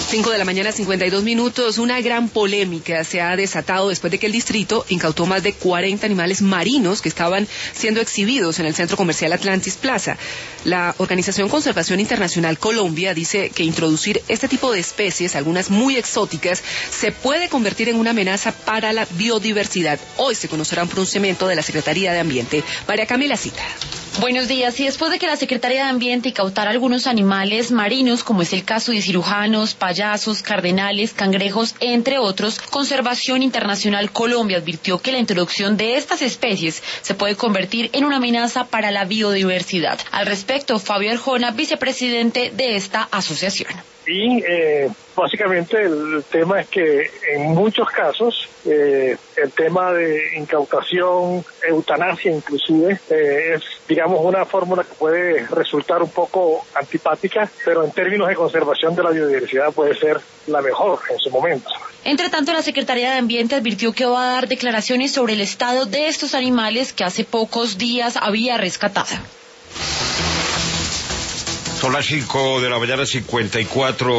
5 de la mañana, 52 minutos. Una gran polémica se ha desatado después de que el distrito incautó más de 40 animales marinos que estaban siendo exhibidos en el centro comercial Atlantis Plaza. La Organización Conservación Internacional Colombia dice que introducir este tipo de especies, algunas muy exóticas, se puede convertir en una amenaza para la biodiversidad. Hoy se conocerá un pronunciamiento de la Secretaría de Ambiente. María Camila Cita. Buenos días. Y después de que la Secretaría de Ambiente incautara algunos animales marinos, como es el caso de cirujanos, payasos, cardenales, cangrejos, entre otros, Conservación Internacional Colombia advirtió que la introducción de estas especies se puede convertir en una amenaza para la biodiversidad. Al respecto, Fabio Arjona, vicepresidente de esta asociación. Y básicamente el tema es que en muchos casos el tema de incautación, eutanasia inclusive, es, digamos, una fórmula que puede resultar un poco antipática, pero en términos de conservación de la biodiversidad puede ser la mejor en su momento. Entre tanto, la Secretaría de Ambiente advirtió que va a dar declaraciones sobre el estado de estos animales que hace pocos días había rescatado. Son las 5 de la mañana, 54